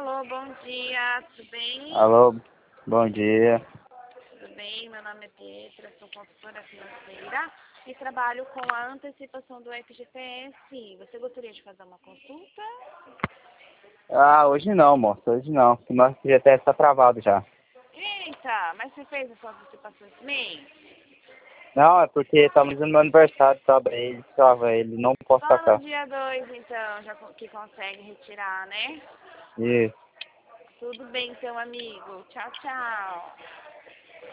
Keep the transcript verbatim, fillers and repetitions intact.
Alô, bom dia, tudo bem? Alô, bom dia. Tudo bem? Meu nome é Pietra, sou consultora financeira e trabalho com a antecipação do F G T S. Você gostaria de fazer uma consulta? Ah, hoje não, moço, hoje não. O nosso F G T S está travado já. Eita, mas você fez a sua antecipação esse mês? Não, é porque estamos no meu aniversário, trava ele, trava ele, não posso Só no sacar. dia dois, então, já co- que consegue retirar, né? Isso. Tudo bem, então, amigo. Tchau, tchau.